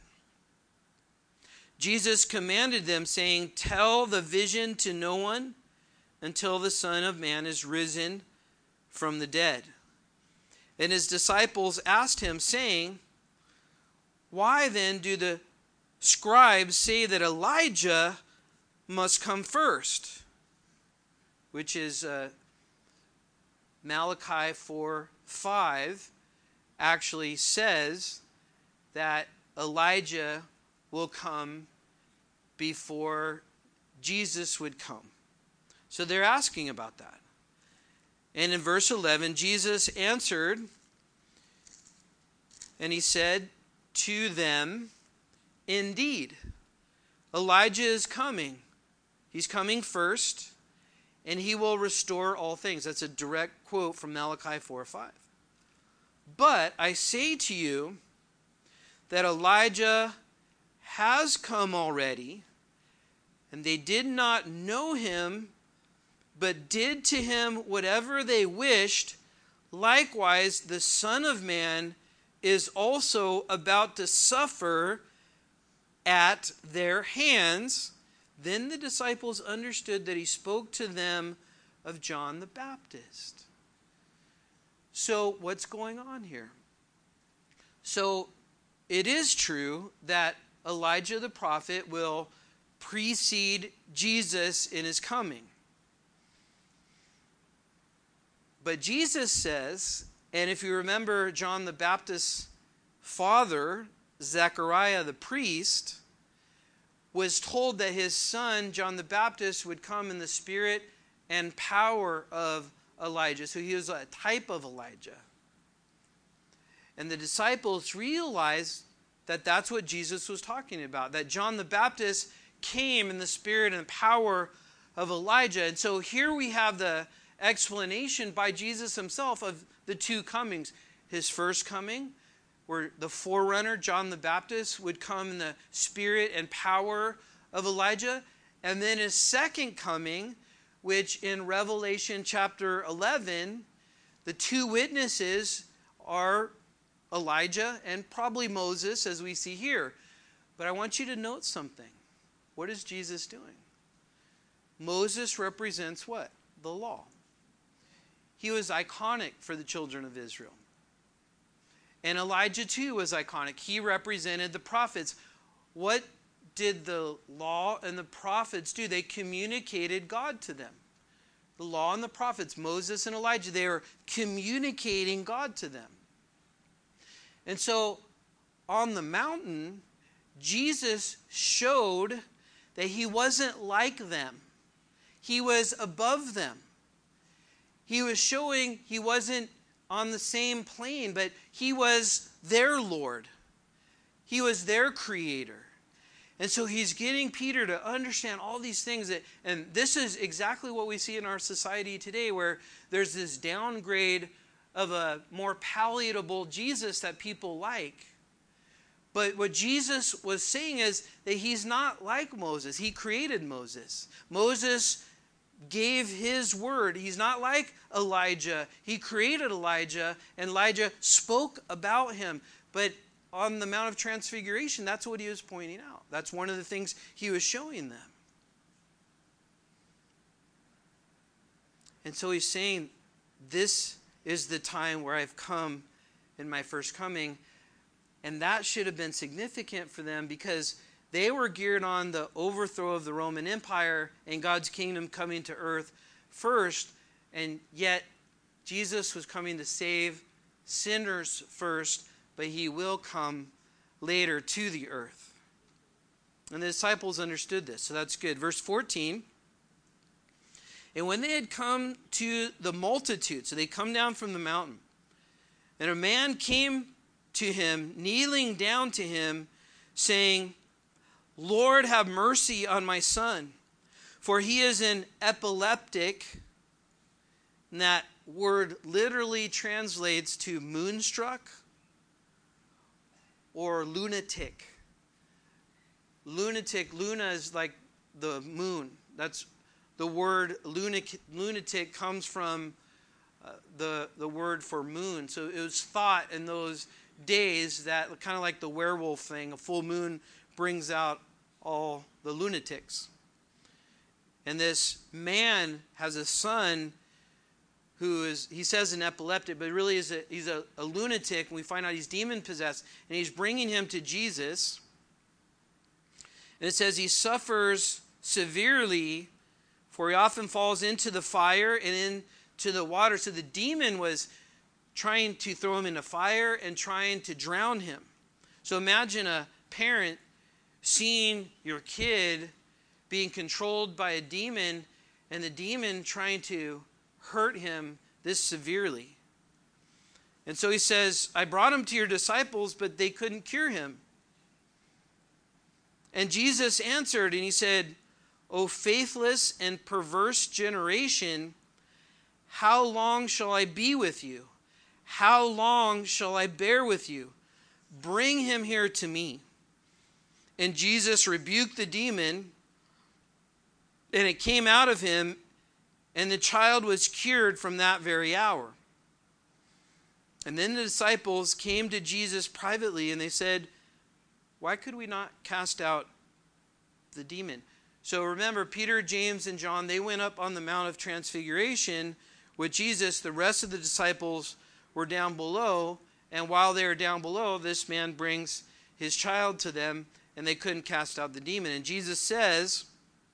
Jesus commanded them, saying, tell the vision to no one until the Son of Man is risen from the dead. And his disciples asked him, saying, why then do the scribes say that Elijah must come first? Which is uh, Malachi four five actually says that Elijah will come before Jesus would come. So they're asking about that. And in verse eleven, Jesus answered, and he said to them, indeed, Elijah is coming. He's coming first, and he will restore all things. That's a direct quote from Malachi four five. But I say to you that Elijah has come already, and they did not know him, but did to him whatever they wished. Likewise, the Son of Man is also about to suffer at their hands. Then the disciples understood that he spoke to them of John the Baptist. So what's going on here? So it is true that Elijah the prophet will precede Jesus in his coming. But Jesus says, and if you remember John the Baptist's father, Zechariah the priest was told that his son, John the Baptist, would come in the spirit and power of Elijah. So he was a type of Elijah. And the disciples realized that that's what Jesus was talking about, that John the Baptist came in the spirit and power of Elijah. And so here we have the explanation by Jesus himself of the two comings. His first coming, where the forerunner, John the Baptist, would come in the spirit and power of Elijah. And then his second coming, which in Revelation chapter eleven, the two witnesses are Elijah and probably Moses, as we see here. But I want you to note something. What is Jesus doing? Moses represents what? The law. He was iconic for the children of Israel. And Elijah too was iconic. He represented the prophets. What did the law and the prophets do? They communicated God to them. The law and the prophets, Moses and Elijah, they were communicating God to them. And so on the mountain, Jesus showed that he wasn't like them. He was above them. He was showing he wasn't on the same plane, but he was their Lord. He was their creator. And so he's getting Peter to understand all these things. That, and this is exactly what we see in our society today, where there's this downgrade of a more palatable Jesus that people like. But what Jesus was saying is that he's not like Moses. He created Moses. Moses gave his word. He's not like Elijah. He created Elijah, and Elijah spoke about him. But on the Mount of Transfiguration, that's what he was pointing out. That's one of the things he was showing them. And so he's saying, this is the time where I've come in my first coming. And that should have been significant for them, because they were geared on the overthrow of the Roman Empire and God's kingdom coming to earth first. And yet Jesus was coming to save sinners first, but he will come later to the earth. And the disciples understood this, so that's good. Verse fourteen. And when they had come to the multitude, so they come down from the mountain, and a man came to him, kneeling down to him, saying, Lord, have mercy on my son, for he is an epileptic. And that word literally translates to moonstruck or lunatic. Lunatic, Luna is like the moon. That's the word lunatic, lunatic comes from uh, the, the word for moon. So it was thought in those days that, kind of like the werewolf thing, a full moon brings out all the lunatics. And this man has a son who is, he says an epileptic, but really is a, he's a, a lunatic, and we find out he's demon-possessed, and he's bringing him to Jesus. And it says he suffers severely, for he often falls into the fire and into the water. So the demon was trying to throw him into fire and trying to drown him. So imagine a parent seeing your kid being controlled by a demon, and the demon trying to hurt him this severely. And so he says, I brought him to your disciples, but they couldn't cure him. And Jesus answered, and he said, O faithless and perverse generation, how long shall I be with you? How long shall I bear with you? Bring him here to me. And Jesus rebuked the demon, and it came out of him, and the child was cured from that very hour. And then the disciples came to Jesus privately, and they said, why could we not cast out the demon? So remember, Peter, James, and John, they went up on the Mount of Transfiguration with Jesus. The rest of the disciples were down below, and while they were down below, this man brings his child to them, and they couldn't cast out the demon. And Jesus says,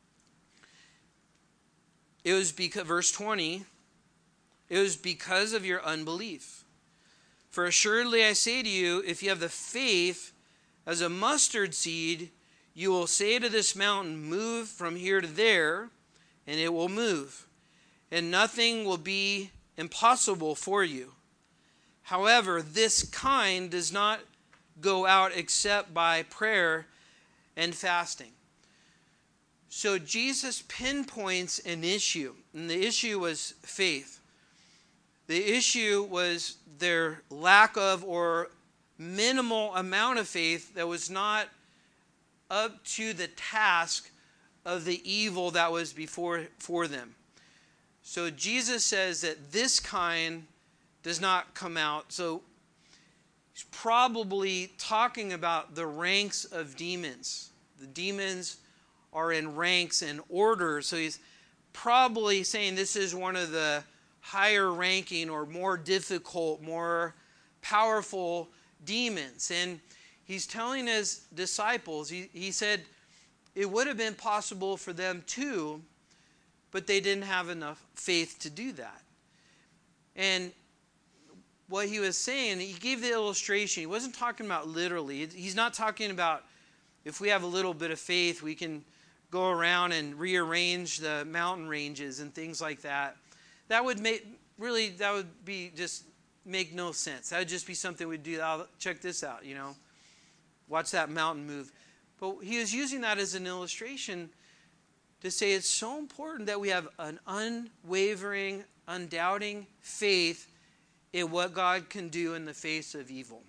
it was because, verse twenty, it was because of your unbelief. For assuredly I say to you, if you have the faith as a mustard seed, you will say to this mountain, move from here to there, and it will move, and nothing will be impossible for you. However, this kind does not go out except by prayer and fasting. So Jesus pinpoints an issue, and the issue was faith. The issue was their lack of or minimal amount of faith that was not up to the task of the evil that was before for them. So Jesus says that this kind does not come out. So he's probably talking about the ranks of demons. The demons are in ranks and order. So he's probably saying this is one of the higher ranking or more difficult, more powerful demons. And he's telling his disciples, he, he said it would have been possible for them too, but they didn't have enough faith to do that. And what he was saying, he gave the illustration. He wasn't talking about literally. He's not talking about if we have a little bit of faith, we can go around and rearrange the mountain ranges and things like that. That would make, really, that would be just make no sense. That would just be something we'd do. I'll check this out, you know. Watch that mountain move. But he was using that as an illustration to say it's so important that we have an unwavering, undoubting faith in what God can do in the face of evil.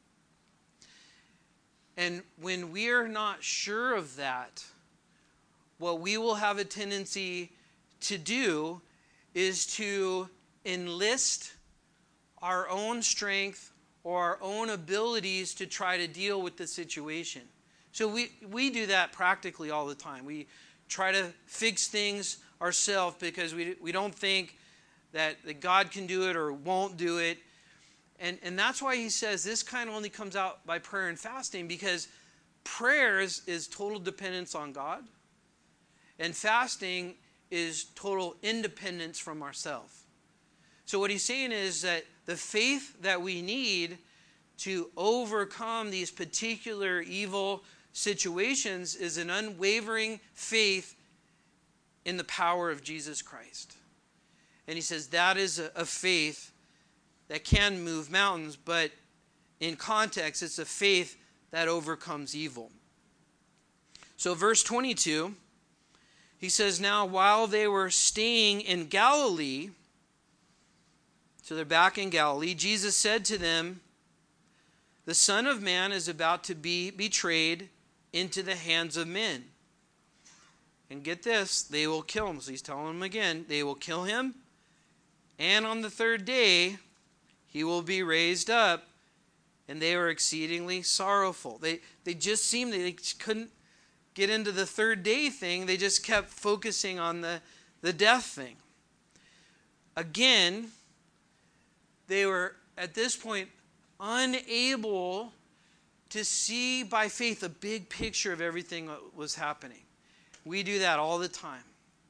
And when we are not sure of that, what we will have a tendency to do is to enlist our own strength or our own abilities to try to deal with the situation. So we, we do that practically all the time. We try to fix things ourselves because we, we don't think that, that God can do it or won't do it. And, and that's why he says this kind only comes out by prayer and fasting, because prayer is, is total dependence on God, and fasting is total independence from ourselves. So what he's saying is that the faith that we need to overcome these particular evil situations is an unwavering faith in the power of Jesus Christ. And he says that is a, a faith that can move mountains, but in context, it's a faith that overcomes evil. So verse twenty-two, he says, now while they were staying in Galilee, so they're back in Galilee, Jesus said to them, the Son of Man is about to be betrayed into the hands of men. And get this, they will kill him. So he's telling them again, they will kill him. And on the third day, he will be raised up. And they were exceedingly sorrowful. They, they just seemed, they couldn't get into the third day thing. They just kept focusing on the, the death thing. Again, they were at this point unable to see by faith a big picture of everything that was happening. We do that all the time.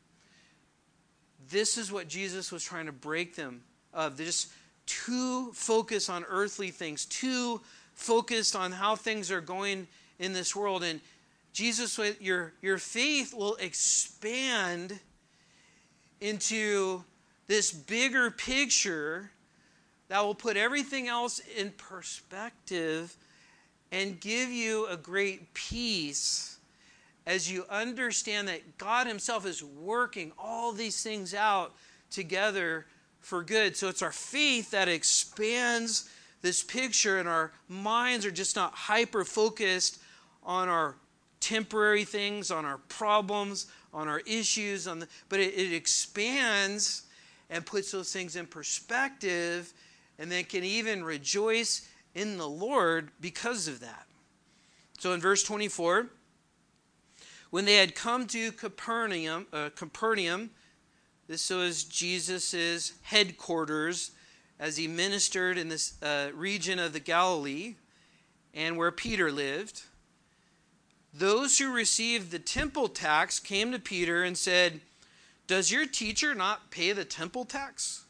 This is what Jesus was trying to break them of. They're just too focused on earthly things, too focused on how things are going in this world. And Jesus, your, your faith will expand into this bigger picture that will put everything else in perspective and give you a great peace as you understand that God himself is working all these things out together for good. So it's our faith that expands this picture, and our minds are just not hyper-focused on our temporary things, on our problems, on our issues, on the, but it, it expands and puts those things in perspective, and then can even rejoice in the Lord because of that. So in verse twenty-four, when they had come to Capernaum, uh, Capernaum, this was Jesus' headquarters as he ministered in this uh, region of the Galilee and where Peter lived. Those who received the temple tax came to Peter and said, "Does your teacher not pay the temple tax?"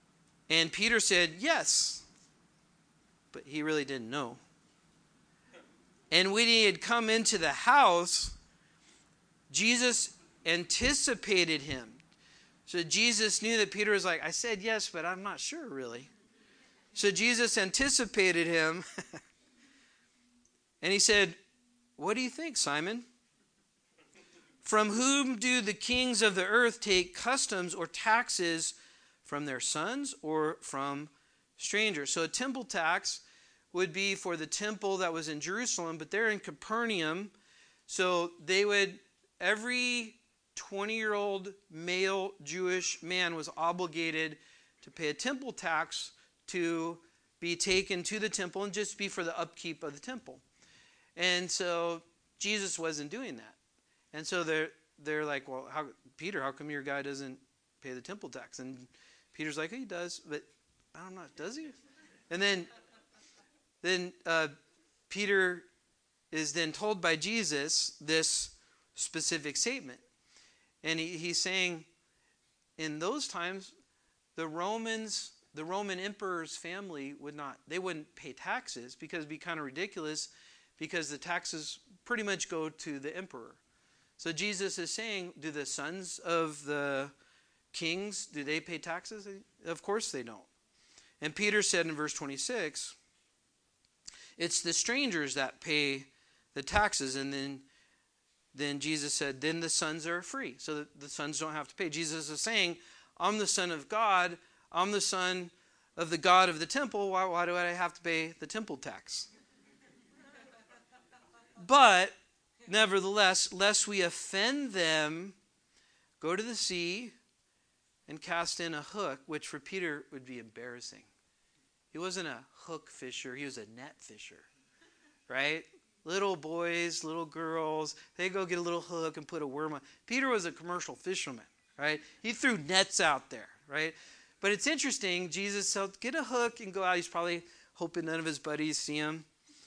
And Peter said, "Yes." But he really didn't know. And when he had come into the house, Jesus anticipated him. So Jesus knew that Peter was like, I said yes, but I'm not sure really. So Jesus anticipated him. And he said, what do you think, Simon? From whom do the kings of the earth take customs or taxes, from their sons or from strangers? So a temple tax would be for the temple that was in Jerusalem, but they're in Capernaum. So they would, every twenty-year-old male Jewish man was obligated to pay a temple tax to be taken to the temple and just be for the upkeep of the temple. And so Jesus wasn't doing that. And so they're, they're like, well, how, Peter, how come your guy doesn't pay the temple tax? And Peter's like, he does, but I don't know, does he? And then, then uh, Peter is then told by Jesus this specific statement. And he, he's saying, in those times, the Romans, the Roman emperor's family would not, they wouldn't pay taxes because it'd be kind of ridiculous because the taxes pretty much go to the emperor. So Jesus is saying, do the sons of the kings, do they pay taxes? Of course they don't. And Peter said in verse twenty-six, it's the strangers that pay the taxes. And then, then Jesus said, then the sons are free. So that the sons don't have to pay. Jesus is saying, I'm the son of God. I'm the son of the God of the temple. Why, why do I have to pay the temple tax? But nevertheless, lest we offend them, go to the sea and cast in a hook, which for Peter would be embarrassing. He wasn't a hook fisher, he was a net fisher, right? Little boys, little girls, they go get a little hook and put a worm on. Peter was a commercial fisherman, right? He threw nets out there, right? But it's interesting, Jesus said, get a hook and go out. He's probably hoping none of his buddies see him.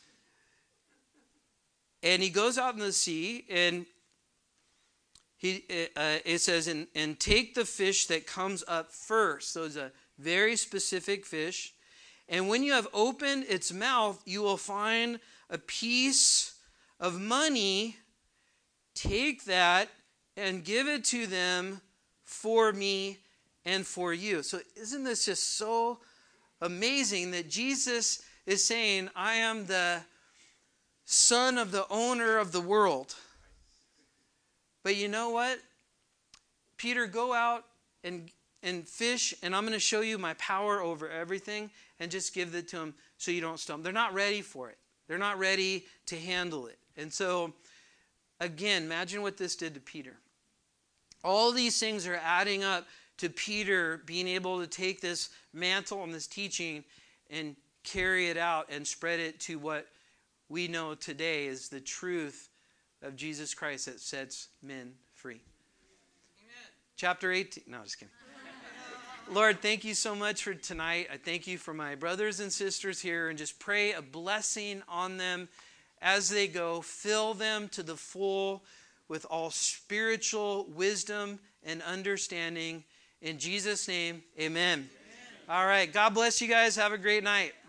And he goes out in the sea, and he uh, it says, and, and take the fish that comes up first. So it's a very specific fish. And when you have opened its mouth, you will find a piece of money. Take that and give it to them for me and for you. So isn't this just so amazing that Jesus is saying, I am the son of the owner of the world. But you know what? Peter, go out and, and fish, and I'm going to show you my power over everything, and just give it to them so you don't stumble. They're not ready for it. They're not ready to handle it. And so, again, imagine what this did to Peter. All these things are adding up to Peter being able to take this mantle and this teaching and carry it out and spread it to what we know today is the truth of Jesus Christ that sets men free. Amen. Chapter eighteen. No, just kidding. Lord, thank you so much for tonight. I thank you for my brothers and sisters here, and just pray a blessing on them as they go. Fill them to the full with all spiritual wisdom and understanding. In Jesus' name, amen. Amen. All right. God bless you guys. Have a great night.